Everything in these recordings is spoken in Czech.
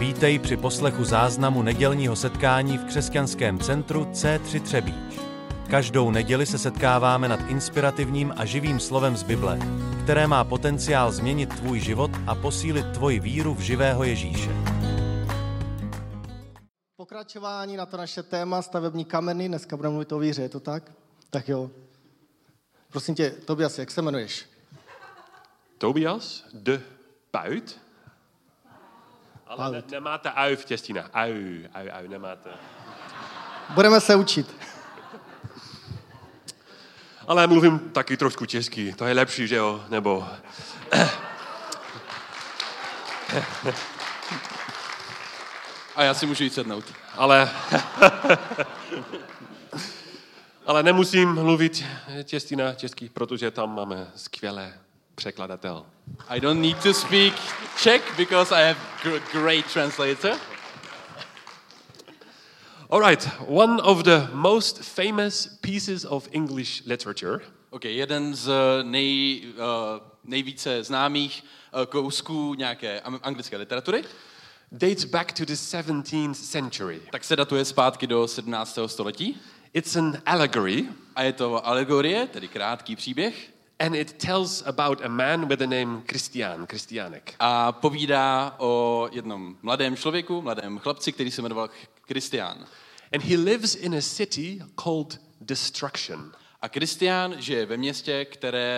Vítej při poslechu záznamu nedělního setkání v křesťanském centru C3 Třebíč. Každou neděli se setkáváme nad inspirativním a živým slovem z Bible, které má potenciál změnit tvůj život a posílit tvoji víru v živého Ježíše. Pokračování na to naše téma stavební kameny, dneska budeme mluvit o víře, je to tak? Tak jo. Prosím tě, Tobias, jak se jmenuješ? Tobias de Puit. Ale nemáte ui v těstinách. Ui, nemáte. Budeme se učit. Ale mluvím taky trošku česky, to je lepší, že jo? Nebo... A já si můžu jít sednout. Ale nemusím mluvit česky, protože tam máme skvělé překladatel. I don't need to speak Czech because I have great translator. All right, one of the most famous pieces of English literature. Okay, jeden z nejvíce známých kousků nějaké anglické literatury Dates back to the 17th century. tak se datuje zpátky do 17. století. It's an allegory. A je to alegorie, tedy krátký příběh. And it tells about a man with the name Kristiánek. A povídá o jednom mladém člověku, mladém chlapci, který se jmenoval Kristián. And he lives in a city called Destruction. A Kristián žije ve městě,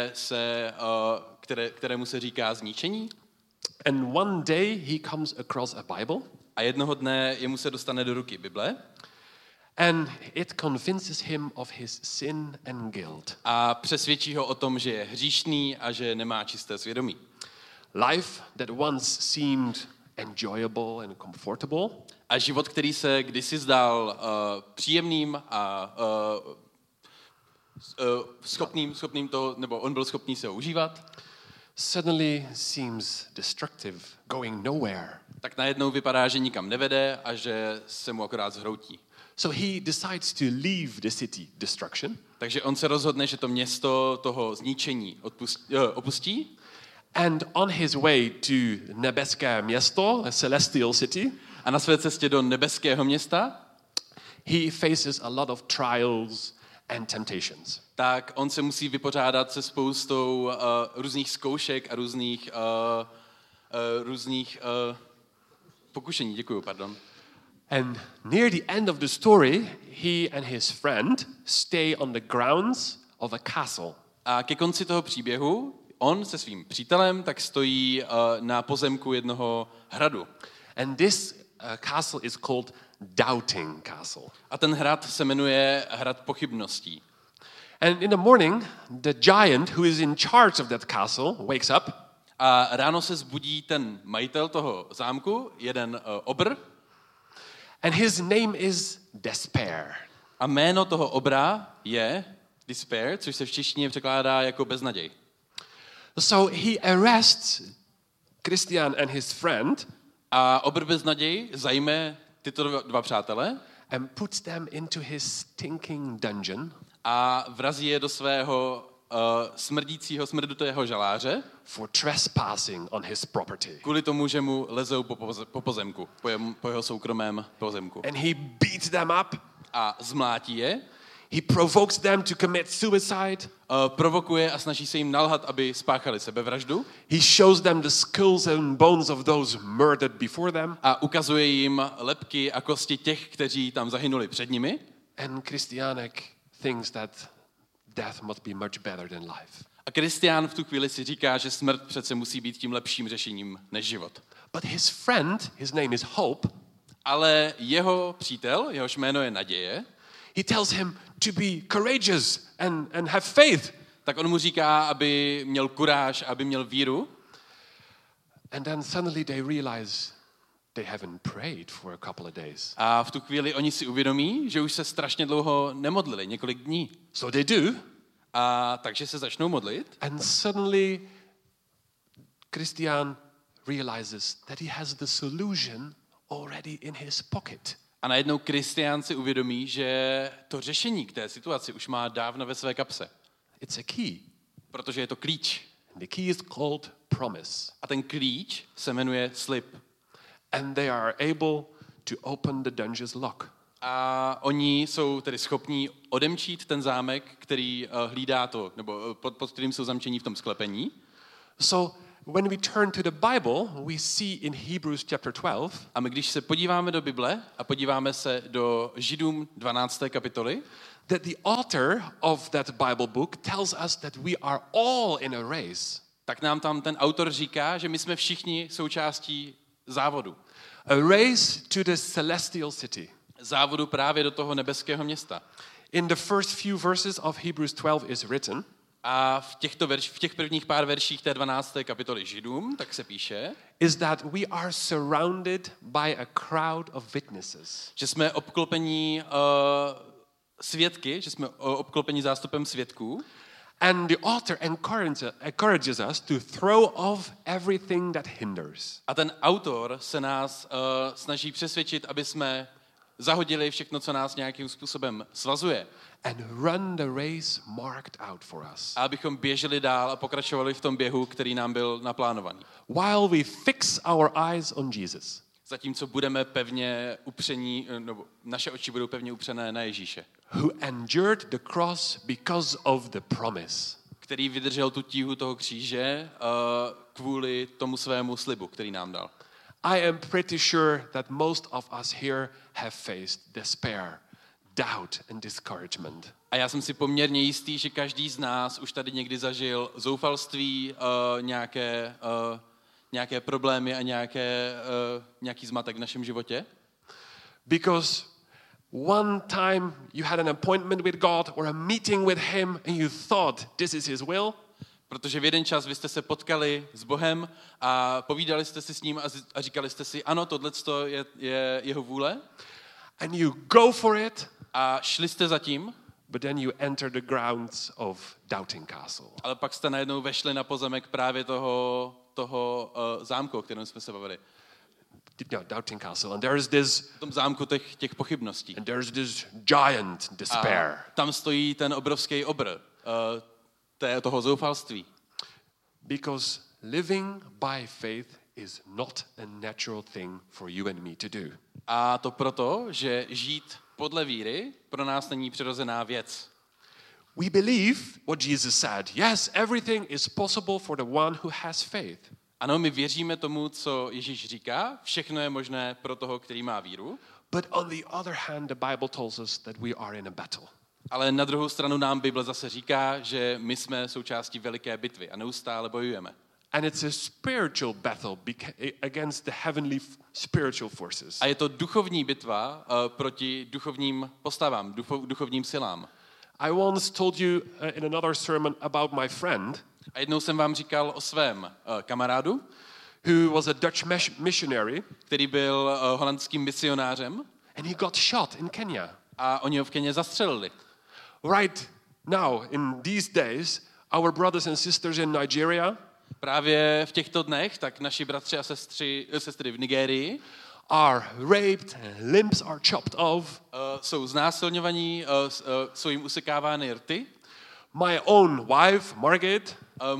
kterému se říká zničení. And one day he comes across a Bible. A jednoho dne jemu se dostane do ruky Bible. And it convinces him of his sin and guilt. A přesvědčí ho o tom, že je hříšný a že nemá čisté svědomí. Life that once seemed enjoyable and comfortable. A život, který se kdysi zdál příjemným a schopným to, nebo on byl schopný se ho užívat, suddenly seems destructive, going nowhere. tak najednou vypadá, že nikam nevede a že se mu akorát zhroutí. So he decides to leave the city destruction. Takže on se rozhodne, že to město toho zničení opustí. And on his way to nebeské město, a celestial city, a na své cestě do nebeského města he faces a lot of trials and temptations. Tak on se musí vypořádat se spoustou různých zkoušek a různých pokušení. Děkuju, pardon. And near the end of the story, he and his friend stay on the grounds of a castle. A ke konci toho příběhu on se svým přítelem tak stojí na pozemku jednoho hradu. And this castle is called Doubting Castle. A ten hrad se jmenuje Hrad pochybností. And in the morning, the giant who is in charge of that castle wakes up. A ráno se zbudí ten majitel toho zámku, jeden obr. And his name is Despair. A jméno toho obra je Despair, což se v češtině překládá jako beznaděj. So he arrests Kristián and his friend. A obr beznaděj zajme tyto dva přátele and puts them into his stinking dungeon. A vrazí je do svého smrdutého žaláře for trespassing on his property. Kvůli tomu, že mu lezou po pozemku, po jeho soukromém pozemku. And he beats them up. A zmlátí je. He provokes them to commit suicide. Provokuje a snaží se jim nalhat, aby spáchali sebevraždu. He shows them the skulls and bones of those murdered before them. A ukazuje jim lebky a kosti těch, kteří tam zahynuli před nimi. And Kristiánek thinks that death must be much better than life. A Kristián v tu chvíli si říká, že smrt přece musí být tím lepším řešením než život. But his friend, his name is Hope. Ale jeho přítel, jehož jméno je Naděje, he tells him to be courageous and have faith. Tak on mu říká, aby měl kuráž, aby měl víru. And then suddenly they realize they haven't prayed for a couple of days. A v tu chvíli oni si uvědomí, že už se strašně dlouho nemodlili, několik dní. So they do. A takže se začnou modlit. And suddenly Kristián realizes that he has the solution already in his pocket. A najednou Kristián si uvědomí, že to řešení k té situaci už má dávno ve své kapse. It's a key. Protože je to klíč. The key is called promise. A ten klíč se jmenuje slib. And they are able to open the dungeon's lock. A oni jsou tedy schopní odemčít ten zámek, který hlídá to, nebo pod kterým jsou zamčení v tom sklepení. So when we turn to the Bible, we see in Hebrews chapter 12, A my, když se podíváme do Bible a podíváme se do Židům 12. kapitoly, that the author of that Bible book tells us that we are all in a race. tak nám tam ten autor říká, že my jsme všichni součástí závodu. A race to the celestial city. Závodu právě do toho nebeského města. In the first few verses of Hebrews 12 is written, A v těch prvních pár verších té 12. kapitoly Židům, tak se píše, is that we are surrounded by a crowd of witnesses. že jsme obklopení svědky, že jsme obklopení zástupem svědků. And the author encourages us to throw off everything that hinders. A ten autor se nás snaží přesvědčit, aby jsme zahodili všechno, co nás nějakým způsobem svazuje. And run the race marked out for us. A abychom běželi dál a pokračovali v tom běhu, který nám byl naplánovaný. While we fix our eyes on Jesus. Zatímco budeme pevně upření, nebo naše oči budou pevně upřené na Ježíše, Who endured the cross because of the promise. který vydržel tu tíhu toho kříže kvůli tomu svému slibu, který nám dal. I am pretty sure that most of us here have faced despair, doubt and discouragement. A já jsem si poměrně jistý, že každý z nás už tady někdy zažil zoufalství, nějaké problémy a nějaký zmatek v našem životě. Because one time you had an appointment with God or a meeting with him and you thought this is his will. Protože v jeden čas vy jste se potkali s Bohem a povídali jste si s ním a říkali jste si, ano, tohleto je jeho vůle. And you go for it. A šli jste za tím. But then you enter the grounds of Doubting Castle. Ale pak jste najednou vešli na pozemek právě toho zámku, o kterém jsme se bavili. Doubting Castle. And there is this, V tom zámku těch pochybností. and there's this giant despair. A tam stojí ten obrovský obr toho zoufalství. Because living by faith is not a natural thing for you and me to do. A to proto, že žít podle víry pro nás není přirozená věc. We believe what Jesus said. Yes, everything is possible for the one who has faith. Ano, my věříme tomu, co Ježíš říká. Všechno je možné pro toho, který má víru. But on the other hand, the Bible tells us that we are in a battle. Ale na druhou stranu nám Bible zase říká, že my jsme součástí veliké bitvy a neustále bojujeme. And it's a spiritual battle against the heavenly spiritual forces. A je to duchovní bitva proti duchovním postavám, duchovním silám. I once told you in another sermon about my friend A jednou jsem vám říkal o svém kamarádu, who was a Dutch missionary, který byl holandským misionářem and he got shot in Kenya. a oni ho v Keně zastřelili. Right now, in these days, our brothers and sisters in Nigeria Právě v těchto dnech tak naši bratři a sestry v Nigérii are raped and limbs are chopped off. jsou znásilňovaní, jsou jim usekávány rty. My own wife, Margit,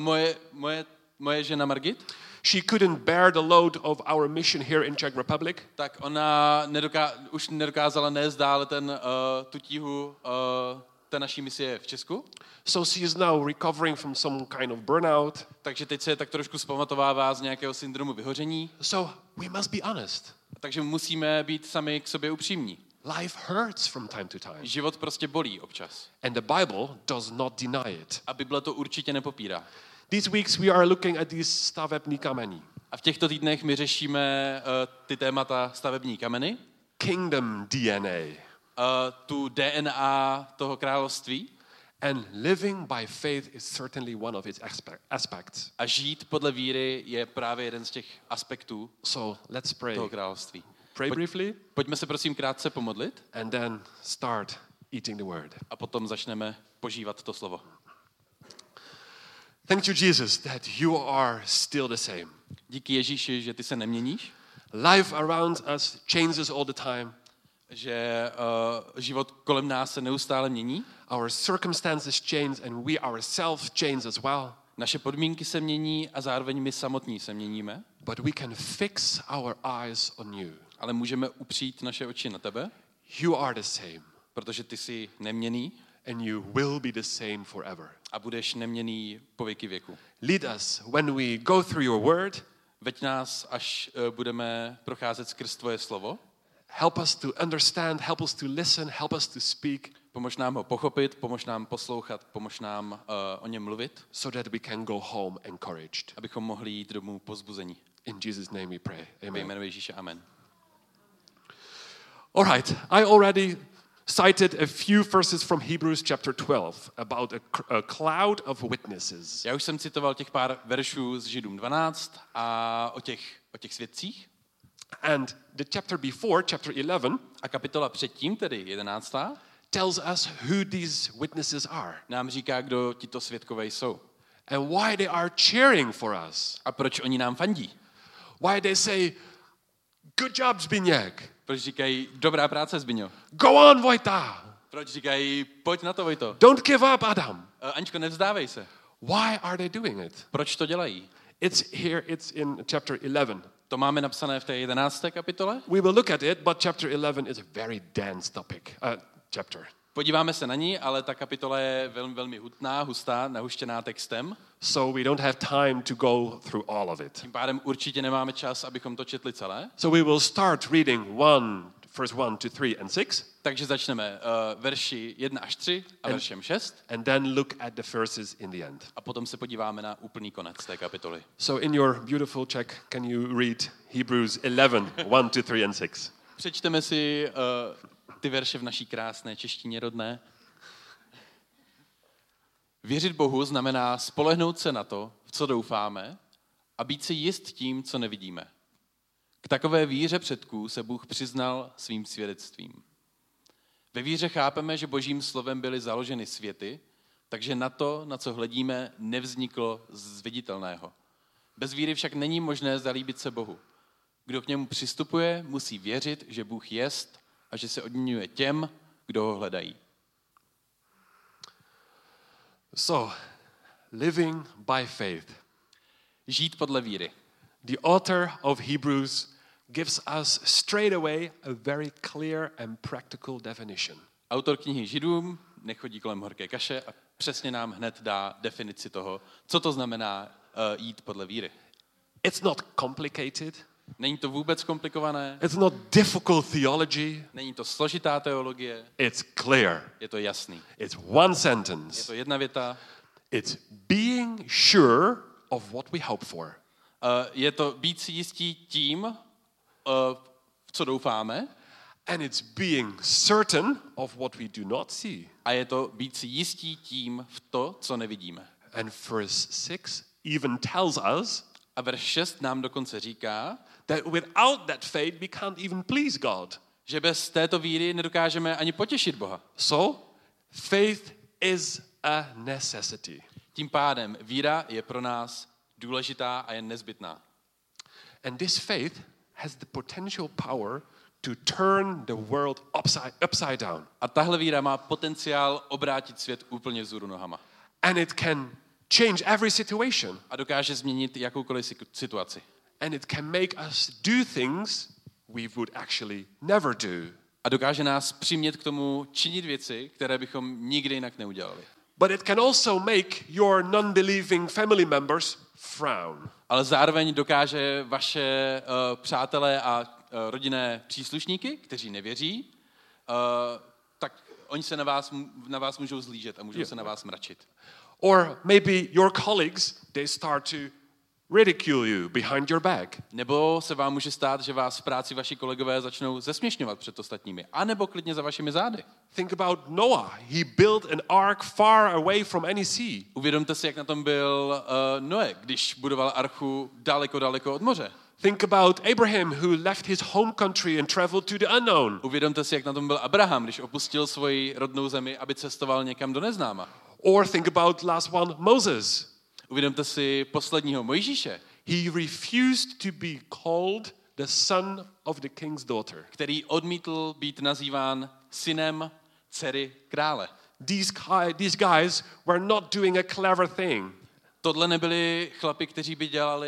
Moje žena Margit, she couldn't bear the load of our mission here in Czech Republic. tak ona už nedokázala nést dále tu tíhu té naší misie v Česku. So she is now recovering from some kind of burnout. Takže teď se tak trošku zpamatovává z nějakého syndromu vyhoření. So we must be honest. Takže musíme být sami k sobě upřímní. Life hurts from time to time. Život prostě bolí občas. And the Bible does not deny it. A Bible to určitě nepopírá. These weeks we are looking at these stavební kameny. A v těchto týdnech my řešíme ty témata stavební kameny, Kingdom DNA. Tu DNA toho království. And living by faith is certainly one of its aspects. A žít podle víry je právě jeden z těch aspektů So let's pray. toho království. Pray briefly Pojďme se prosím krátce pomodlit and then start eating the word. a potom začneme požívat to slovo. Thank you, Jesus, that you are still the same. Díky Ježíši, že ty se neměníš, Life around us changes all the time. že život kolem nás se neustále mění. Our circumstances change and we ourselves change as well. Naše podmínky se mění a zároveň my samotní se měníme. but we can fix our eyes on you. Ale můžeme upřít naše oči na tebe, You are the same, protože ty jsi neměnný and you will be the same forever. a budeš neměnný po věky věku. Lead us when we go through your word. Veď nás, až budeme procházet skrz tvoje slovo. Help us to understand, help us to listen, help us to speak, Pomož nám ho pochopit, pomož nám poslouchat, pomož nám o něm mluvit, so that we can go home encouraged. abychom mohli jít domů pozbuzení. In Jesus' name we pray. Ve Amen. jménu Ježíše, amen. All right, I already cited a few verses from Hebrews chapter 12 about a cloud of witnesses. Já už jsem citoval těch pár veršů z Židům 12 a o těch svědcích. And the chapter before, chapter 11, A kapitola předtím, tedy 11. tells us who these witnesses are nám říká, kdo tito svědkové jsou. and why they are cheering for us. A proč oni nám fandí. Why they say, good job, Zbigněk. Proč říkají, dobrá práce, Zbyňo. Go on, Vojta. Proč říkají, pojď na to, Vojto. Don't give up, Adam. Aničko, nevzdávej se. Why are they doing it? Proč to dělají? It's in chapter 11. To máme napsané v té 11. kapitole. We will look at it, but chapter 11 is a very dense chapter. Podíváme se na ní, ale ta kapitola je velmi, velmi hutná, hustá, nahuštěná textem. So we don't have time to go through all of it. Tím pádem určitě nemáme čas, abychom to četli celé. So we will start reading verse 1 to 3 and 6, Takže začneme verši 1 až 3 a veršem 6 and then look at the verses in the end. a potom se podíváme na úplný konec té kapitoly. So in your beautiful Czech, can you read Hebrews 11, 1 to 3 and 6? Přečteme si ty verše v naší krásné češtině rodné. Věřit Bohu znamená spolehnout se na to, v co doufáme, a být si jist tím, co nevidíme. K takové víře předků se Bůh přiznal svým svědectvím. Ve víře chápeme, že Božím slovem byly založeny světy, takže na to, na co hledíme, nevzniklo z viditelného. Bez víry však není možné zalíbit se Bohu. Kdo k němu přistupuje, musí věřit, že Bůh jest a že se odměňuje těm, kdo ho hledají. So, living by faith. Žít podle víry. The author of Hebrews gives us straight away a very clear and practical definition. Autor knihy Židům nechodí kolem horké kaše a přesně nám hned dá definici toho, co to znamená jít podle víry. It's not complicated. Není to vůbec komplikované, It's not difficult theology. není to složitá teologie, It's clear. je to jasný. It's one Je sentence. to jedna věta, It's being sure of what we hope for. je to být si jistí tím, v co doufáme, And it's being certain of what we do not see. a je to být si jistí tím v to, co nevidíme. And verse 6 even tells us A verš 6 nám dokonce říká, that without that faith we can't even please God. že bez této víry nedokážeme ani potěšit Boha. So, faith is a necessity. Tím pádem víra je pro nás důležitá a je nezbytná. And this faith has the potential power to turn the world upside down. A tahle víra má potenciál obrátit svět úplně vzhůru nohama. And it can change every situation. A dokáže změnit jakoukoliv situaci. And it can make us do things we would actually never do. A dokáže nás přimět k tomu činit věci, které bychom nikdy jinak neudělali. But it can also make your non-believing family members frown. Ale zároveň dokáže vaše přátelé a rodinné příslušníky, kteří nevěří, tak oni se na vás můžou zlížet a můžou se na vás mračit. Or maybe your colleagues, they start to ridicule you behind your back. Nebo se vám může stát, že vás v práci vaši kolegové začnou zesměšňovat před ostatními. A nebo klidně za vašimi zády. Think about Noah. He built an ark far away from any sea. Uvědomte si, jak na tom byl Noé, když budoval archu daleko, daleko od moře. Think about Abraham, who left his home country and traveled to the unknown. Uvědomte si, jak na tom byl Abraham, když opustil svoji rodnou zemi, aby cestoval někam do neznáma. Or think about last one, Moses. Uvědomte si posledního Mojžíše, He refused to be called the son of the king's daughter. který odmítl být nazýván synem dcery krále. These guys were not doing a clever thing. Tohle nebyli chlapi, kteří by dělali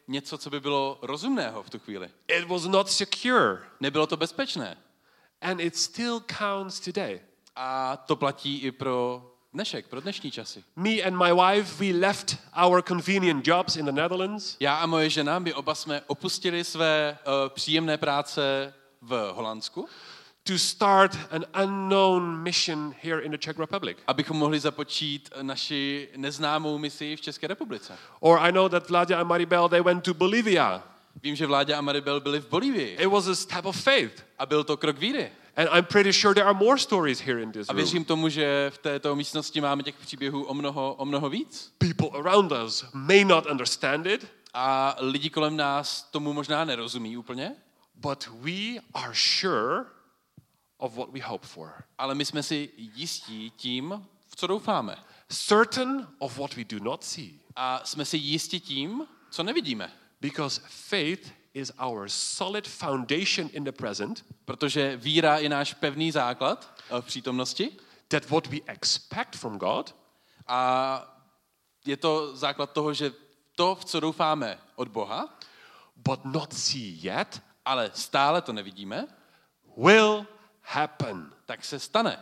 něco, co by bylo rozumného v tu chvíli. It was not secure. Nebylo to bezpečné. And it still counts today. A to platí i pro dnešek, pro dnešní časy. Me and my wife, we left our convenient jobs in the Netherlands. Já a moje žena, my oba jsme opustili své příjemné práce v Holandsku, To start an unknown mission here in the Czech Republic. abychom mohli započít naši neznámou misi v České republice. Or I know that Vladia and Maribel, they went to Bolivia. Vím, že Vláďa a Maribel byli v Bolívii It was a step of faith. a byl to krok víry. And I'm pretty sure there are more stories here in this A room. věřím tomu, že v této místnosti máme těch příběhů o mnoho víc. People around us may not understand it, A lidi kolem nás tomu možná nerozumí úplně, but we are sure of what we hope for. ale my jsme si jistí tím, v co doufáme. Certain of what we do not see. A jsme si jistí tím, co nevidíme. Because faith is our solid foundation in the present, Protože víra je náš pevný základ v přítomnosti that what we expect from God a je to základ toho, že to, v co doufáme od Boha, but not see yet, ale stále to nevidíme, will happen. tak se stane.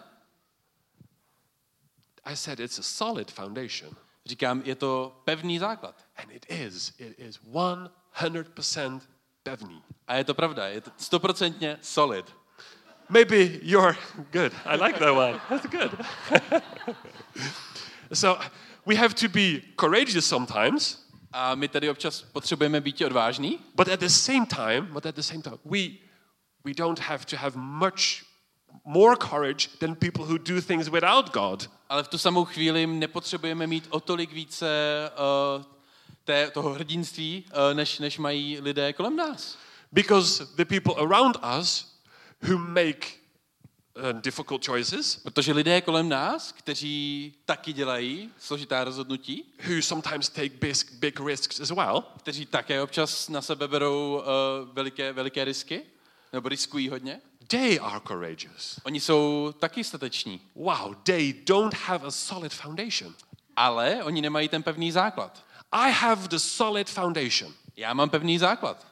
I said it's a solid foundation. Říkám, je to pevný základ. And it is 100% pevný. A je to pravda, je to 100% solid. Maybe you're good. I like that one. That's good. So we have to be courageous sometimes, A my tady občas potřebujeme být odvážní, but at the same time, we don't have to have much more courage than people who do things without God. ale v tu samou chvíli nepotřebujeme mít o tolik více toho hrdinství, než mají lidé kolem nás. Because the people around us who make difficult choices, Protože lidé kolem nás, kteří taky dělají složitá rozhodnutí, who sometimes take big risks as well, kteří také občas na sebe berou veliké risky, nebo riskují hodně, they are courageous. oni jsou taky stateční, Wow, they don't have a solid foundation. ale oni nemají ten pevný základ. I have the solid foundation. Já mám pevný základ.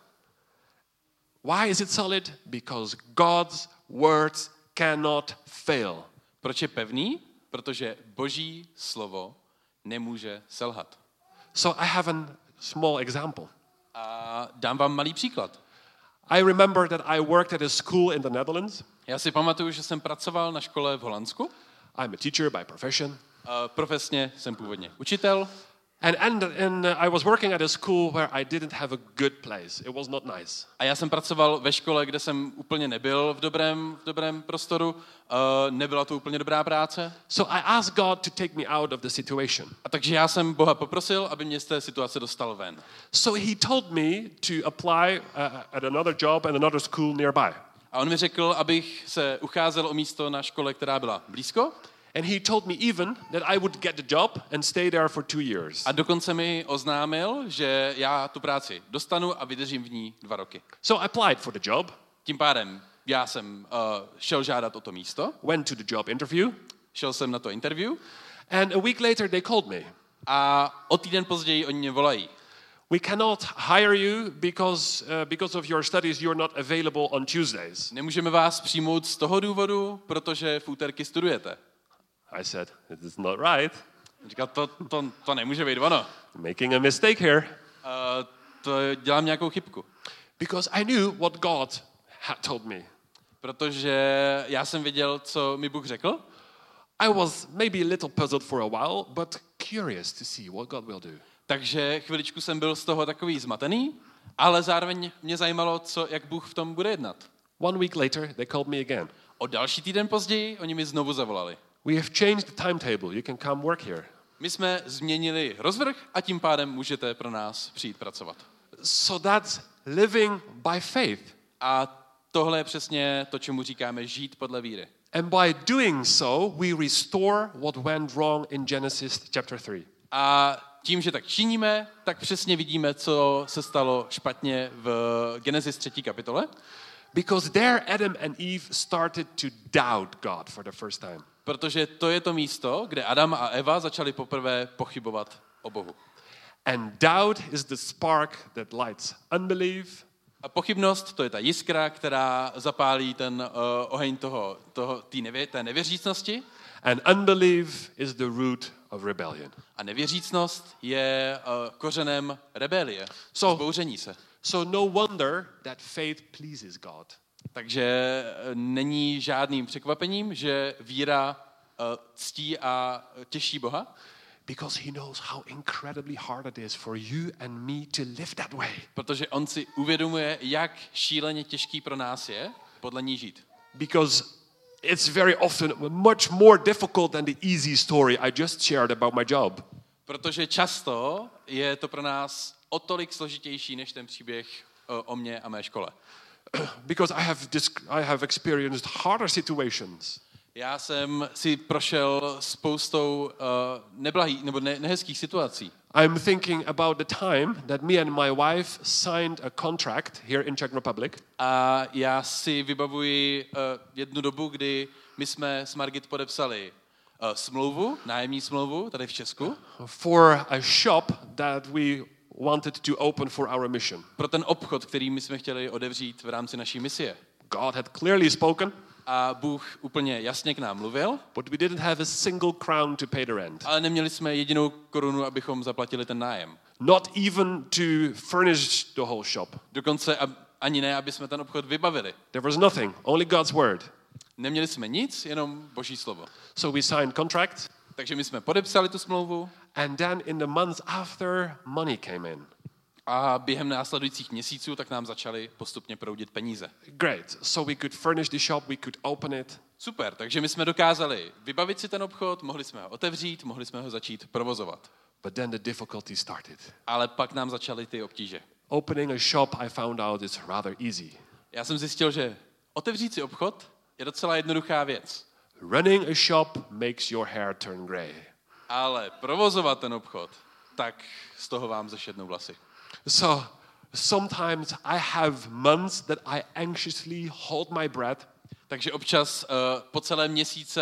Why is it solid? Because God's words cannot fail. Proč je pevný? Protože Boží slovo nemůže selhat. So I have a small example. A dám vám malý příklad. I remember that I worked at a school in the Netherlands. Já si pamatuju, že jsem pracoval na škole v Holandsku. I'm a teacher by profession. Profesně jsem původně učitel. And I was working at a school where I didn't have a good place. It was not nice. A já jsem pracoval ve škole, kde jsem úplně nebyl v dobrém prostoru. Nebyla to úplně dobrá práce. So I asked God to take me out of the situation. A takže já jsem Boha poprosil, aby mě z té situace dostal ven. So he told me to apply at another job and another school nearby. A on mi řekl, abych se ucházel o místo na škole, která byla blízko. And he told me even that I would get the job and stay there for 2 years. A dokonce mi oznámil, že já tu práci dostanu a vydržím v ní 2 roky. So I applied for the job, Tím pádem já jsem šel žádat o to místo, went to the job interview, šel jsem na to interview and a week later they called me. a o týden později oni mě volají. We cannot hire you because of your studies you're not available on Tuesdays. Nemůžeme vás přijmout z toho důvodu, protože v úterky studujete. I said, this is not right. Říkal, to nemůže být ono. Making a mistake here. To dělám nějakou chybku. Because I knew what God had told me. Protože já jsem věděl, co mi Bůh řekl. I was maybe a little puzzled for a while, but curious to see what God will do. Takže chviličku jsem byl z toho takový zmatený, ale zároveň mě zajímalo, jak Bůh v tom bude jednat. 1 week later, they called me again. O další týden později oni mi znovu zavolali. We have changed the timetable. You can come work here. My jsme změnili rozvrh a tím pádem můžete pro nás přijít pracovat. So that's living by faith. A tohle je přesně to, čemu říkáme žít podle víry. And by doing so, we restore what went wrong in Genesis chapter 3. A tím, že tak činíme, tak přesně vidíme, co se stalo špatně v Genesis 3. kapitole. Because there Adam and Eve started to doubt God for the first time. Protože to je to místo, kde Adam a Eva začali poprvé pochybovat o Bohu. And doubt is the spark that lights unbelief. A pochybnost, to je ta jiskra, která zapálí ten oheň té nevěřícnosti. And unbelief is the root of rebellion. A nevěřícnost je kořenem rebelie, vzbouření se. So no wonder that faith pleases God. Takže není žádným překvapením, že víra ctí a těší Boha. Because he knows how incredibly hard it is for you and me to live that way. Protože on si uvědomuje, jak šíleně těžký pro nás je podle ní žít. Because it's very often much more difficult than the easy story I just shared about my job. Protože často je to pro nás o tolik složitější než ten příběh o mně a mé škole. Because I have experienced harder situations. Já jsem si prošel spoustou nehezkých situací. I'm thinking about the time that me and my wife signed a contract here in Czech Republic. A já si vybavuji jednu dobu, kdy my jsme s Margit podepsali nájemní smlouvu tady v Česku. For a shop that we wanted to open for our mission. Pro ten obchod, který my jsme chtěli otevřít v rámci naší misie. God had clearly spoken. A Bůh úplně jasně k nám mluvil. But we didn't have a single crown to pay the rent. Ale neměli jsme jedinou korunu, abychom zaplatili ten nájem. Not even to furnish the whole shop. Dokonce ani ne, aby jsme ten obchod vybavili. There was nothing, only God's word. Neměli jsme nic, jenom Boží slovo. So we signed contract. Takže my jsme podepsali tu smlouvu. And then in the months after, money came in. A během následujících měsíců tak nám začaly postupně proudit peníze. Great. So we could furnish the shop, we could open it. Super, takže my jsme dokázali vybavit si ten obchod, mohli jsme ho otevřít, mohli jsme ho začít provozovat. But then the difficulty started. Ale pak nám začaly ty obtíže. Opening a shop, I found out, is rather easy. Já jsem zjistil, že otevřít si obchod je docela jednoduchá věc. Running a shop makes your hair turn gray. Ale provozovat ten obchod, tak z toho vám zešednou vlasy. So sometimes I have months that I anxiously hold my breath. Takže občas po celé měsíce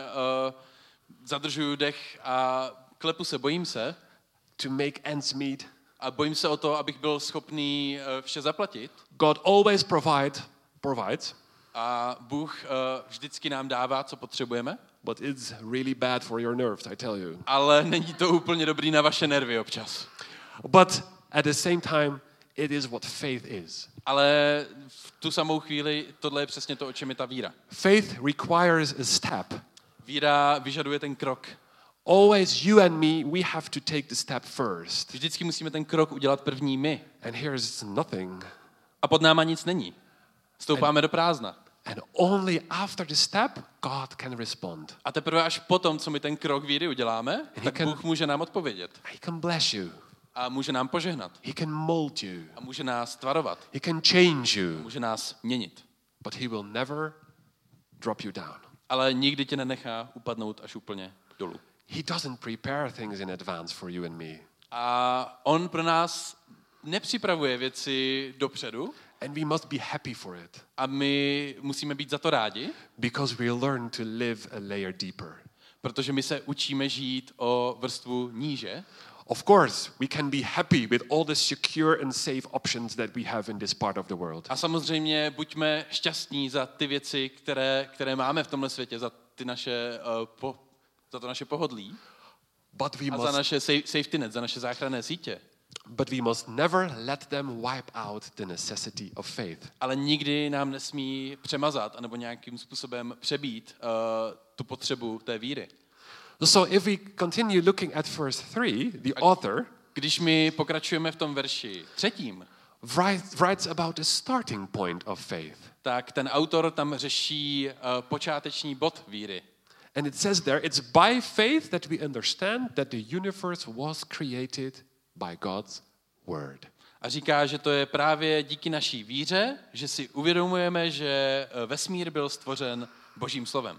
zadržuju dech a klepu se, bojím se. To make ends meet. A bojím se o to, abych byl schopný vše zaplatit. God always provides. A Bůh vždycky nám dává, co potřebujeme. But it's really bad for your nerves, I tell you. Ale není to úplně dobrý na vaše nervy občas. But at the same time, it is what faith is. Ale v tu samou chvíli tohle je přesně to, o čem je ta víra. Faith requires a step. Víra vyžaduje ten krok. Always you and me, we have to take the step first. Vždycky musíme ten krok udělat první my. And here's nothing. A pod náma nic není. Stoupáme do prázdna. And only after the step, God can respond. A teprve až potom, co my ten krok víry uděláme, tak Bůh může nám odpovědět. He can bless you. A může nám požehnat. He can mold you. A může nás tvarovat. He can change you. Může nás měnit. But he will never drop you down. Ale nikdy tě nenechá upadnout až úplně dolů. He doesn't prepare things in advance for you and me. A on pro nás nepřipravuje věci dopředu. And we must be happy for it. A my musíme být za to rádi. Because we learn to live a layer deeper. Protože my se učíme žít o vrstvu níže. Of course, we can be happy with all the secure and safe options that we have in this part of the world. A samozřejmě buďme šťastní za ty věci, které máme v tomhle světě, za ty naše za to naše pohodlí. Za naše safety net, za naše záchranné sítě. But we must never let them wipe out the necessity of faith. Ale nikdy nám nesmí přemazat anebo nějakým způsobem přebít tu potřebu té víry. So if we continue looking at verse 3, the author, když my pokračujeme v tom verši 3, writes about the starting point of faith. Tak ten autor tam řeší počáteční bod víry. And it says there, it's by faith that we understand that the universe was created by God's word. A říká, že to je právě díky naší víře, že si uvědomujeme, že vesmír byl stvořen Božím slovem.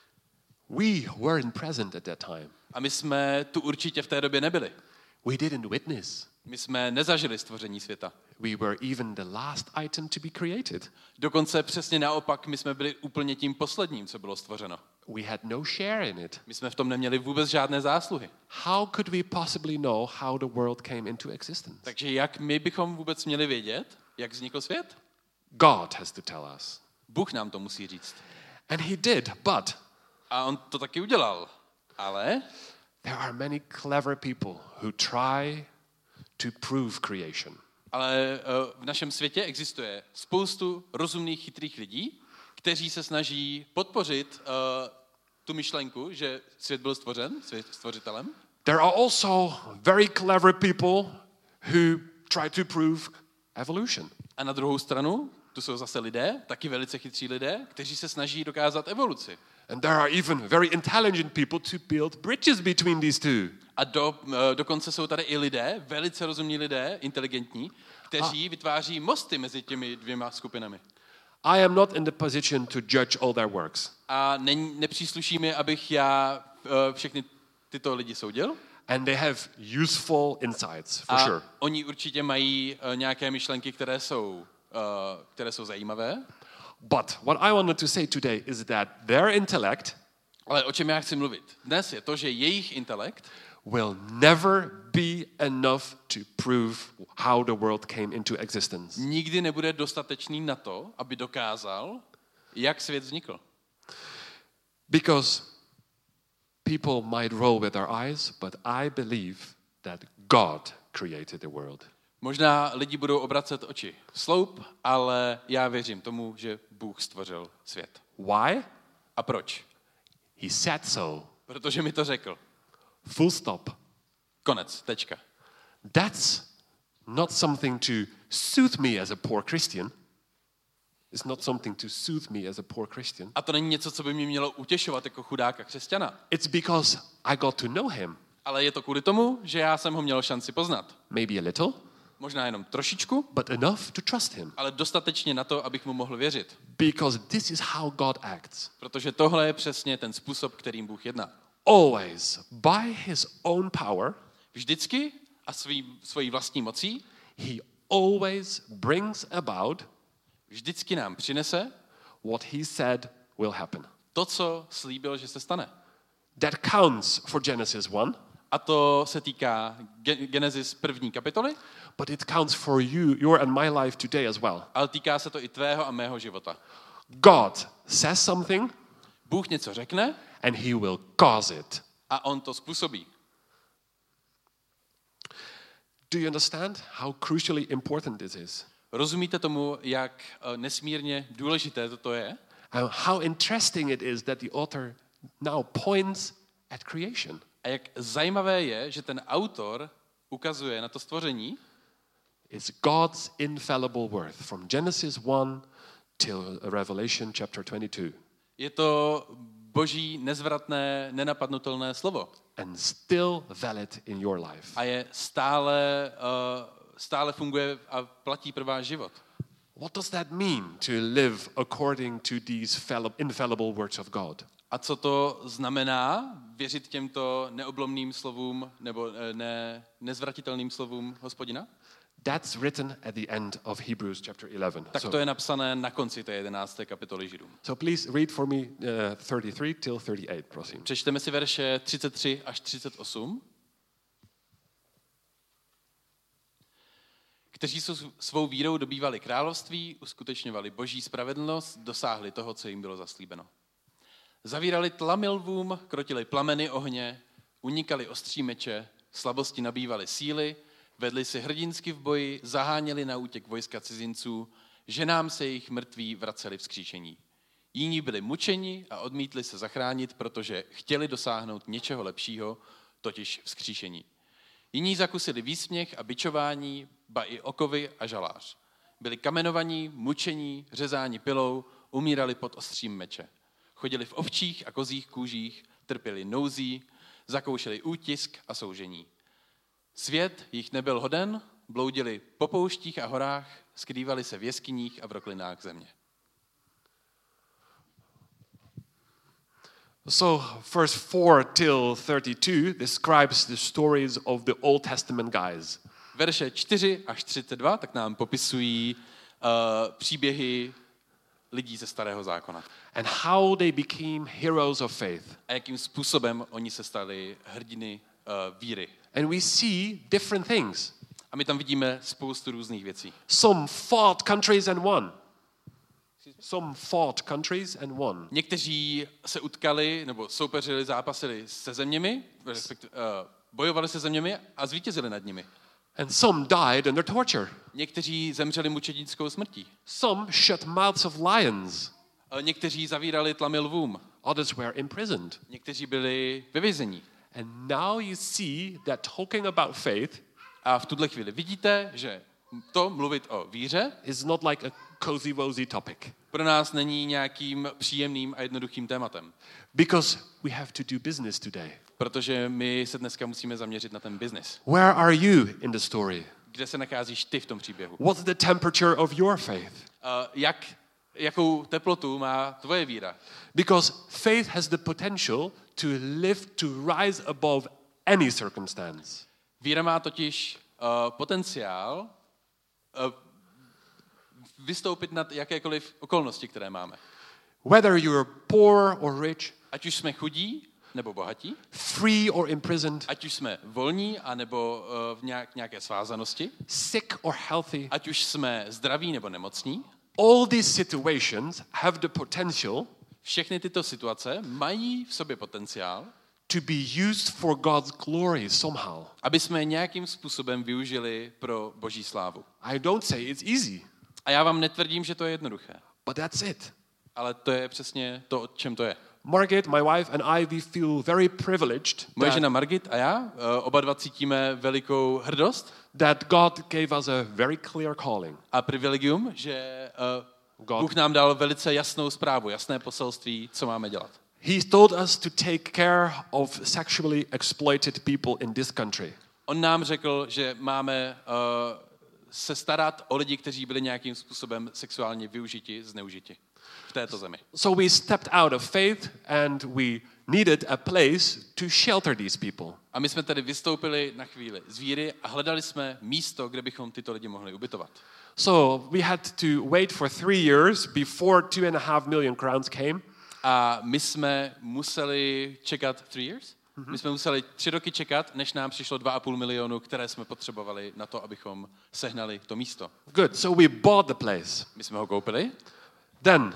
We weren't present at that time. A my jsme tu určitě v té době nebyli. We didn't witness. My jsme nezažili stvoření světa. We were even the last item to be created. Dokonce přesně naopak, my jsme byli úplně tím posledním, co bylo stvořeno. we had no share in it. My jsme v tom neměli vůbec žádné zásluhy. How could we possibly know how the world came into existence? Takže jak my bychom vůbec měli vědět, jak vznikl svět? God has to tell us. Bůh nám to musí říct. And he did, but A on to taky udělal. Ale there are many clever people who try to prove creation. Ale v našem světě existuje spoustu rozumných, chytrých lidí, kteří se snaží podpořit tu myšlenku, že svět byl stvořen stvořitelem. There are also very clever people who try to prove evolution. A na druhou stranu, tu jsou zase lidé, taky velice chytří lidé, kteří se snaží dokázat evoluci. And there are even very intelligent people to build bridges between these two. A dokonce jsou tady i lidé, velice rozumní lidé, inteligentní, kteří vytváří mosty mezi těmi dvěma skupinami. I am not in the position to judge all their works. A nepřísluší mi, abych já všechny tyto lidi soudil. And they have useful insights, for A sure. oni určitě mají nějaké myšlenky, které jsou zajímavé. But what I wanted to say today is that their intellect Ale o čem já chci mluvit dnes je to, že jejich intelekt will never be enough to prove how the world came into existence. nikdy nebude dostatečný na to, aby dokázal, jak svět vznikl. Because people might roll with their eyes, but I believe that God created the world. Možná lidi budou obracet oči sloup, ale já věřím tomu, že Bůh stvořil svět. Why? A proč? He said so. Protože mi to řekl. Full stop. Konec, tečka. That's not something to soothe me as a poor Christian. It's not something to soothe me as a poor Christian. A to není něco, co by mě mělo utěšovat jako chudáka křesťana. It's because I got to know him. Ale je to kvůli tomu, že já jsem ho měl šanci poznat. Maybe a little, Možná jenom trošičku, but enough to trust him. ale dostatečně na to, abych mu mohl věřit. Because this is how God acts. Protože tohle je přesně ten způsob, kterým Bůh jedná. Always, by his own power, Vždycky a svojí vlastní mocí, he always brings about vždycky nám přinese what he said will happen. to, co slíbil, že se stane. That counts for Genesis 1, A to se týká Genesis 1. kapitoly, but it counts for your and my life today as well. ale týká se to i tvého a mého života. God says something Bůh něco řekne and he will cause it. a on to způsobí. Do you understand how crucially important this is? Rozumíte tomu, jak nesmírně důležité toto je? And how interesting it is that the author now points at creation. A jak zajímavé je, že ten autor ukazuje na to stvoření, It's God's infallible word from Genesis 1 till Revelation chapter 22. je to boží nezvratné, nenapadnutelné slovo. And still valid in your life. A je stále funguje a platí pro váš život. What does that mean to live according to these infallible words of God? A co to znamená věřit těmto neoblomným slovům nebo nezvratitelným slovům Hospodina? That's written at the end of Hebrews chapter 11. Tak to je napsané na konci té 11. kapitoly Židům. So please read for me 33 till 38, prosím. Přečteme si verše 33 až 38. Kteří svou vírou dobývali království, uskutečňovali boží spravedlnost, dosáhli toho, co jim bylo zaslíbeno. Zavírali tlamy lvům, krotili plameny ohně, unikali ostří meče, slabosti nabývali síly, vedli si hrdinsky v boji, zaháněli na útěk vojska cizinců, ženám se jejich mrtví vraceli vzkříšení. Jiní byli mučeni a odmítli se zachránit, protože chtěli dosáhnout něčeho lepšího, totiž vzkříšení. Jiní zakusili výsměch a bičování, ba i okovy a žalář. Byli kamenovaní, mučení, řezáni pilou, umírali pod ostřím meče. Chodili v ovčích a kozích kůžích, trpěli nouzí, zakoušeli útisk a soužení. Svět jich nebyl hoden, bloudili po pouštích a horách, skrývali se v jeskyních a v roklinách země. So verse 4 till 32 describes the stories of the Old Testament guys. Verše 4 až 32 tak nám popisují příběhy lidí ze Starého zákona. and how they became heroes of faith. A jakým způsobem oni se stali hrdiny víry. And we see different things. A my tam vidíme spoustu různých věcí. Some fought countries and won. Some fought countries and won. Někteří se utkali nebo soupeřili, zápasili se zeměmi, bojovali se zeměmi a zvítězili nad nimi. And some died under torture. Někteří zemřeli mučednickou smrtí. Some shut mouths of lions. Někteří zavírali tlamy lvům. Others were imprisoned. Někteří byli ve vězení. And now you see that talking about faith A v tuhle chvíli vidíte, že to mluvit o víře is not like a cozy wozy topic. pro nás není nějakým příjemným a jednoduchým tématem. Because we have to do business today. Protože my se dneska musíme zaměřit na ten biznis. Where are you in the story? Kde se nacházíš ty v tom příběhu? What's the temperature of your faith? Jakou teplotu má tvoje víra? Because faith has the potential to live, to rise above any circumstance. Víra má totiž potenciál vystoupit nad jakékoliv okolnosti, které máme. Whether you're poor or rich, Ať už jsme chudí nebo bohatí, free or imprisoned, ať už jsme volní anebo v nějaké svázanosti, sick or healthy, ať už jsme zdraví nebo nemocní, all these situations have the potential všechny tyto situace mají v sobě potenciál, to be used for God's glory somehow. aby jsme je nějakým způsobem využili pro Boží slávu. I don't say it's easy, A já vám netvrdím, že to je jednoduché, but that's it. ale to je přesně to, o čem to je. Margaret, my wife, and I, we feel very privileged Moje žena Margit a já oba dva cítíme velikou hrdost that God gave us a very clear calling. a privilegium, že Bůh nám dal velice jasnou zprávu, jasné poselství, co máme dělat. He told us to take care of sexually exploited people in this country. On nám řekl, že máme se starat o lidi, kteří byli nějakým způsobem sexuálně využiti, zneužiti v této zemi. So we stepped out of faith and we needed a place to shelter these people. A my jsme tedy vystoupili na chvíli z víry a hledali jsme místo, kde bychom tyto lidi mohli ubytovat. So we had to wait for 3 years before 2.5 million crowns came. A my jsme museli čekat 3 years? My jsme museli 3 roky čekat, než nám přišlo 2,5 milionu, které jsme potřebovali na to, abychom sehnali to místo. Good, so we bought the place. My jsme ho koupili. Then,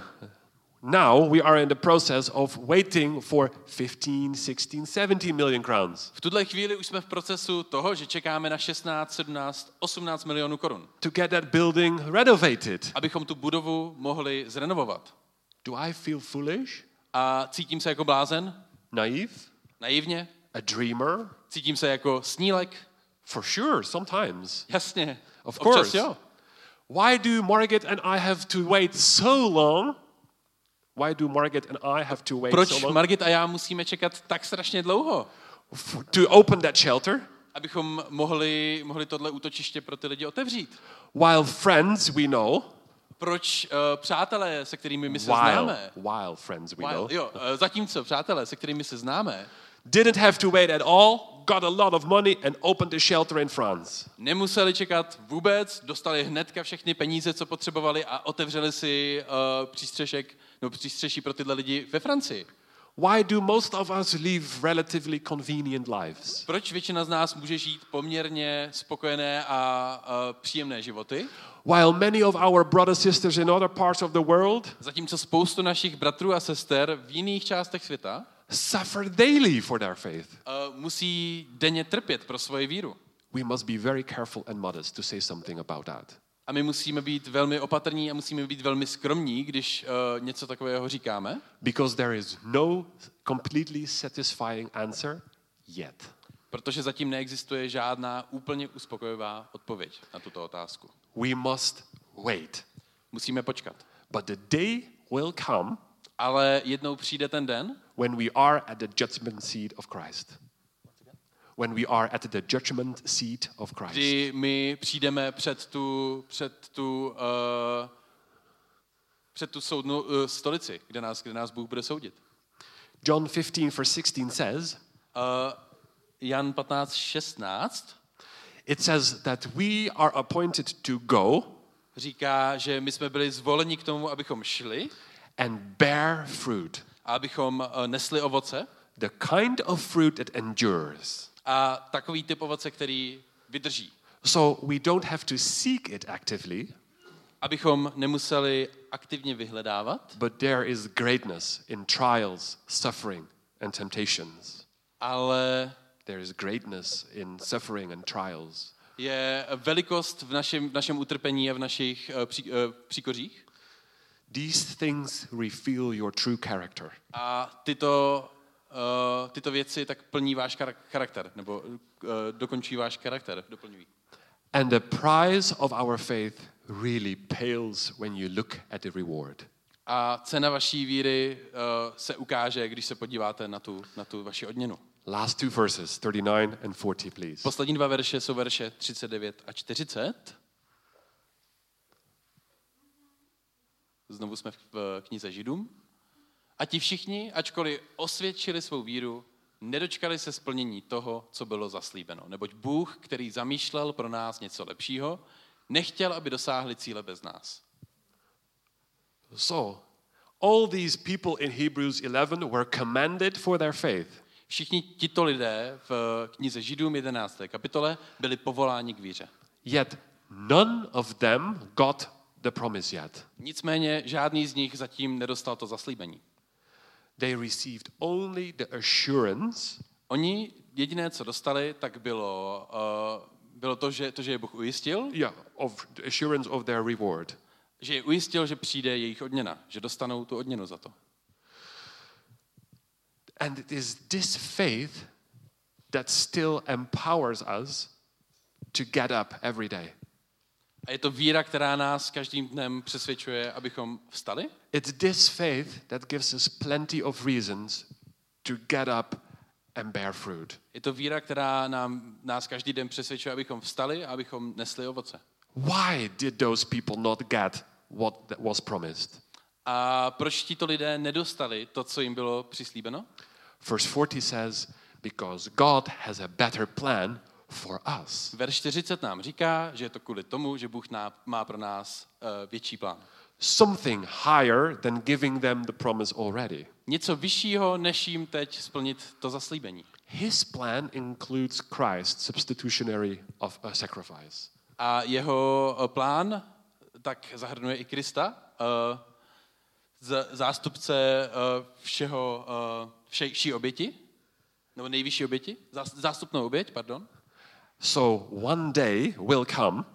now we are in the process of waiting for 15, 16, 17 million crowns V tuhle chvíli už jsme v procesu toho, že čekáme na 16, 17, 18 milionů korun, to get that building renovated. abychom tu budovu mohli zrenovovat. Do I feel foolish? A cítím se jako blázen, Naive? naivně, A dreamer? cítím se jako snílek, For sure, sometimes. jasně, Of občas course. jo. Why do Margaret and I have to wait so long? Why do Margaret and I have to wait Proč so long Margit a já musíme čekat tak strašně dlouho, to open that shelter? abychom mohli tohle útočiště pro ty lidi otevřít? While friends we know, Proč přátelé, se kterými my se známe, while friends we know, zatímco přátelé, se kterými se známe, didn't have to wait at all, got a lot of money and opened the shelter in France. nemuseli čekat vůbec, dostali hnedka všechny peníze, co potřebovali a otevřeli si přístřeší pro tyhle lidi ve Francii. Why do most of us live relatively convenient lives? Proč většina z nás může žít poměrně spokojené a příjemné životy, While many of our brothers sisters in other parts of the world zatímco spoustu našich bratrů a sester v jiných částech světa suffer daily for their faith? musí denně trpět pro svoji víru. We must be very careful and modest to say something about that. A my musíme být velmi opatrní a musíme být velmi skromní, když něco takového říkáme, Because there is no completely satisfying answer yet. protože zatím neexistuje žádná úplně uspokojivá odpověď na tuto otázku. We must wait. Musíme počkat. But the day will come Ale jednou přijde ten den, when we are at the judgment seat of Christ. When we are at the judgment seat of Christ. kdy my přijdeme před tu soudnou stolici, kde nás Bůh bude soudit. John 15 verse 16 says, Jan 15:16, it says that we are appointed to go říká, že my jsme byli zvoleni k tomu, abychom šli and bear fruit. a abychom nesli ovoce. The kind of fruit that endures. A takový typ ovoce, který vydrží. So we don't have to seek it actively, Abychom nemuseli aktivně vyhledávat, but there is greatness in trials, suffering, and temptations. ale There is greatness in suffering and trials. je velikost v našem utrpení a v našich příkořích. These things reveal your true character. A tyto věci tak plní váš charakter, nebo dokončí váš charakter, doplňují. And the prize of our faith really pales when you look at the reward. A cena vaší víry se ukáže, když se podíváte na tu vaši odměnu. Last two verses, 39 and 40, please. Poslední dva verše jsou verše 39 a 40. Znovu jsme v knize Židům. A ti všichni, ačkoliv osvědčili svou víru, nedočkali se splnění toho, co bylo zaslíbeno. Neboť Bůh, který zamýšlel pro nás něco lepšího, nechtěl, aby dosáhli cíle bez nás. So, all these people in Hebrews 11 were commended for their faith. Všichni tito lidé v knize Židům 11. kapitole byli povoláni k víře. Yet none of them got the promise yet. Nicméně žádný z nich zatím nedostal to zaslíbení. They received only the assurance Oni jediné, co dostali, tak bylo to, že je Bůh ujistil, of the assurance of their reward. že je ujistil, že přijde jejich odměna, že dostanou tu odměnu za to. And it is this faith that still empowers us to get up every day. A je to víra, která nás každým dnem přesvědčuje, abychom vstali. It's this faith that gives us plenty of reasons to get up and bear fruit. Je to víra, která nás každý den přesvědčuje, abychom vstali a abychom nesli ovoce. Why did those people not get what was promised? A proč tito lidé nedostali to, co jim bylo přislíbeno? Verse 40 says, because God has a better plan for us. Verš 40 nám říká, že je to kvůli tomu, že Bůh má pro nás větší plán. Something higher than giving them the promise already. Něco vyššího, než jim teď splnit to zaslíbení. His plan includes Christ, substitutionary of a sacrifice. A jeho plán tak zahrnuje i Krista, zástupce vší oběti, nebo nejvyšší oběti, zástupnou oběť, pardon. So one day will come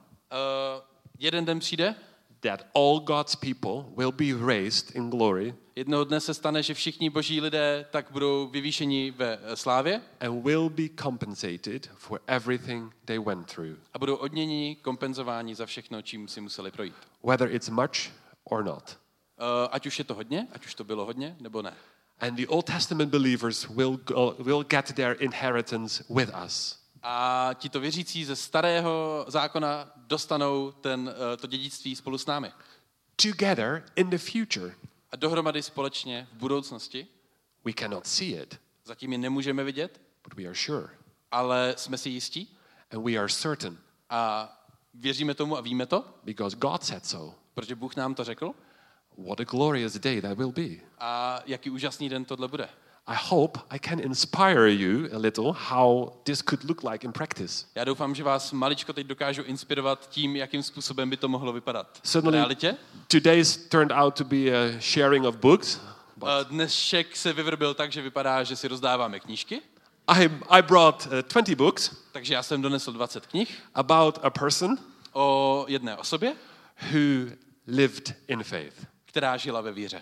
Jeden den přijde, that all God's people will be raised in glory jednoho dne se stane, že všichni boží lidé tak budou vyvýšeni ve slávě and will be compensated for everything they went through, a budou odměněni, kompenzováni za všechno, čím si museli projít. whether it's much or not. Ať už je to hodně, ať už to bylo hodně, nebo ne. And the Old Testament believers will get their inheritance with us. A tito věřící ze starého zákona dostanou to dědictví spolu s námi. Together in the future. A dohromady společně v budoucnosti. We cannot see it, Zatím je nemůžeme vidět, but we are sure. ale jsme si jistí And we are certain a věříme tomu a víme to, because God said so. protože Bůh nám to řekl. What a glorious day that will be. A jaký úžasný den tohle bude. I hope I can inspire you a little how this could look like in practice. Já doufám, že vás maličko teď dokážu inspirovat tím, jakým způsobem by to mohlo vypadat. V Suddenly, realitě. today's turned out to be a sharing of books. Dnešek se vyvrbil tak, že vypadá, že si rozdáváme knížky. I brought 20 books Takže já jsem donesl 20 knih about a person o jedné osobě, who lived in faith. která žila ve víře.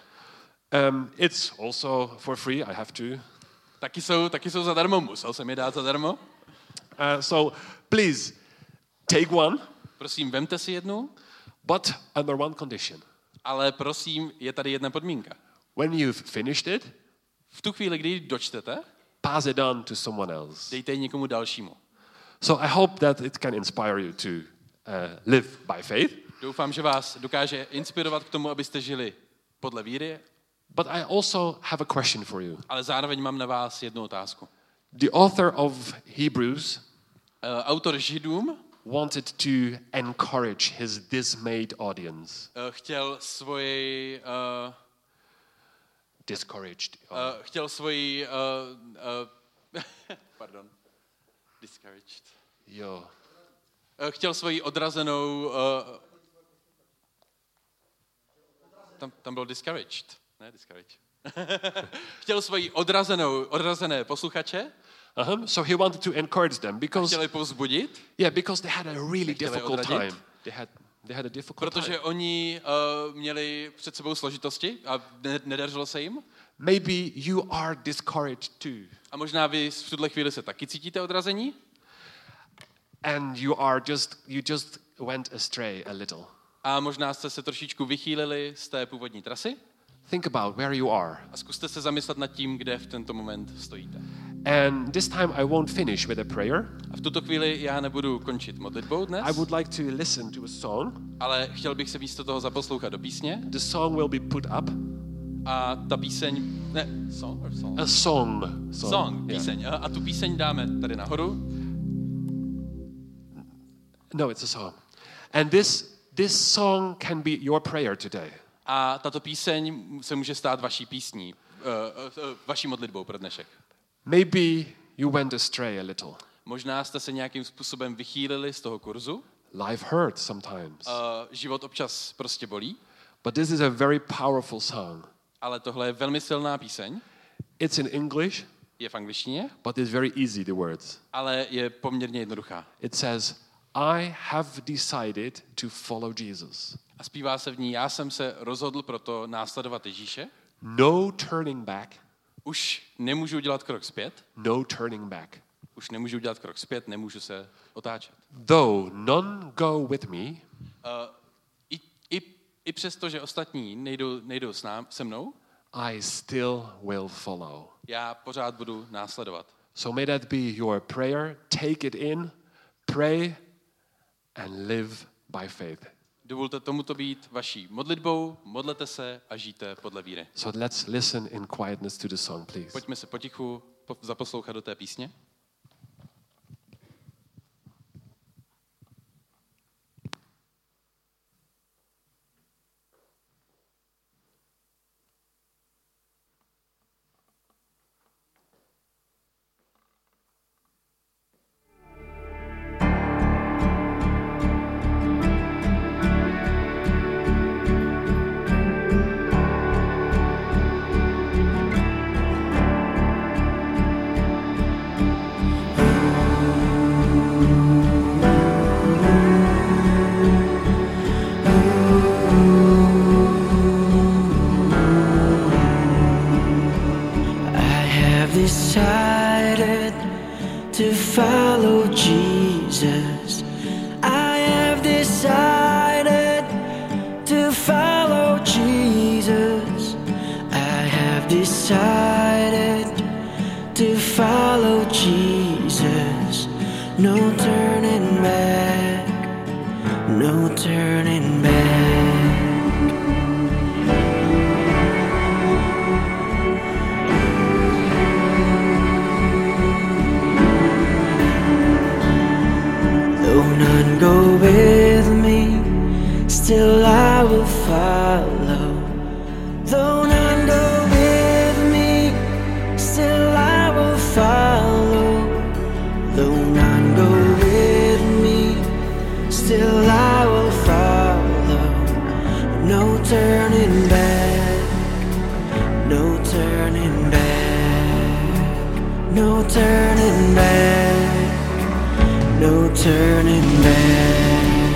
It's also for free, I have to. Taky jsou zadarmo, musel jsem je dát zadarmo. So please, take one, Prosím, vemte si jednu, but under one condition. ale prosím, je tady jedna podmínka. When you've finished it, V tu chvíli, kdy ji dočtete, pass it on to someone else. dejte ji někomu dalšímu. So I hope that it can inspire you to live by faith. Doufám, že vás dokáže inspirovat k tomu, abyste žili podle víry, But I also have a question for you. ale zároveň mám na vás jednu otázku. The author of Hebrews Autor Židům wanted to encourage his dismayed audience. Chtěl svoji Discouraged. chtěl svoji pardon. Discouraged. Jo. Chtěl svoji odrazenou tam bylo discouraged, ne discouraged. Chtěl svoji odrazené posluchače. So he wanted to encourage them because chtěl je povzbudit. Yeah, because they had a really difficult time. They had a difficult Protože time. oni měli před sebou složitosti a nedařilo se jim. Maybe you are discouraged too. A možná vy v tuhle chvíli se taky cítíte odrazení. And you just went astray a little. A možná jste se trošičku vychýlili z té původní trasy. Think about where you are. A zkuste se zamyslet nad tím, kde v tento moment stojíte. And this time I won't finish with a prayer. A v tuto chvíli já nebudu končit modlitbou dnes. I would like to listen to a song. Ale chtěl bych se místo toho zaposlouchat do písně. The song will be put up. A ta píseň, song. A song. Píseň. Yeah. A tu píseň dáme tady nahoru. No, it's a song. And this song can be your prayer today. A tato píseň se může stát vaší písní, vaší modlitbou pro dnešek. Maybe you went astray a little. Možná jste se nějakým způsobem vychýlili z toho kurzu. Life hurts sometimes. Život občas prostě bolí. But this is a very powerful song. Ale tohle je velmi silná píseň. It's in English. Je v angličtině. But it's very easy, the words. Ale je poměrně jednoduchá. It says, I have decided to follow Jesus. A zpívá se v ní, já jsem se rozhodl proto následovat Ježíše. No turning back. Už nemůžu dělat krok zpět. No turning back. Už nemůžu dělat krok zpět, nemůžu se otáčet. Though none go with me. I přesto, že ostatní nejdou se mnou. I still will follow. Já pořád budu následovat. So may that be your prayer. Take it in, pray and live by faith. Dovolte tomuto být vaší modlitbou, modlete se a žijte podle víry. So let's listen in quietness to the song, please. Pojďme se potichu zaposlouchat do té písně. Decided to follow Jesus. I have decided to follow Jesus. I have decided to follow Jesus. No turning back, no turning back. None go with me, still I will follow. Though none go with me, still I will follow. Though none go with me, still I will follow. No turning back, no turning back, no turning back. No turning back.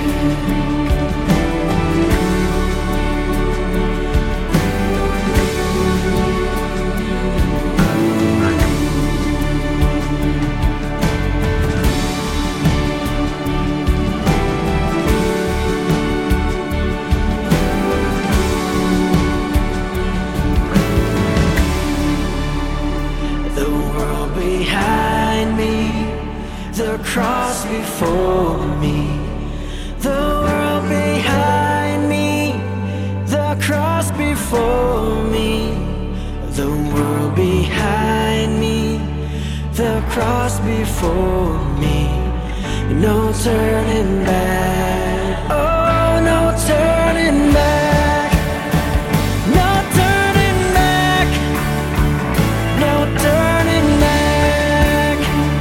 The world behind me, the cross before me, the world behind me, the cross before me, the world behind me, the cross before me. no turning back. Oh, no turning back. No turning back. No turning back.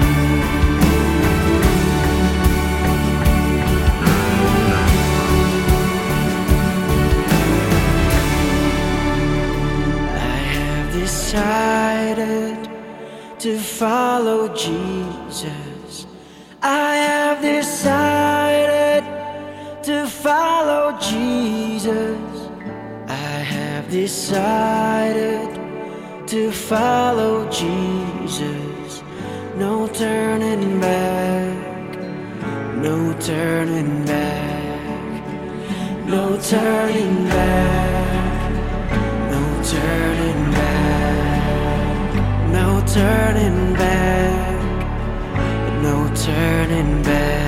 I have decided to follow Jesus. I have decided to follow Jesus. I have decided to follow Jesus. No turning back. No turning back. No turning back. No turning back. No turning back. No turning back.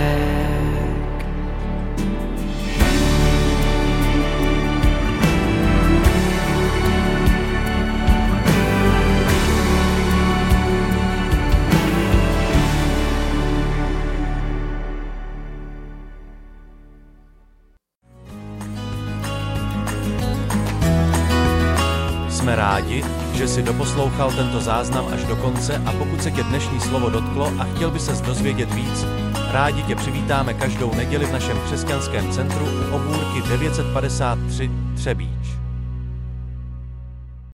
Jsme rádi, že si doposlouchal tento záznam až do konce a pokud se tě dnešní slovo dotklo a chtěl by ses dozvědět víc, rádi tě přivítáme každou neděli v našem křesťanském centru u obůrky 953 Třebíč.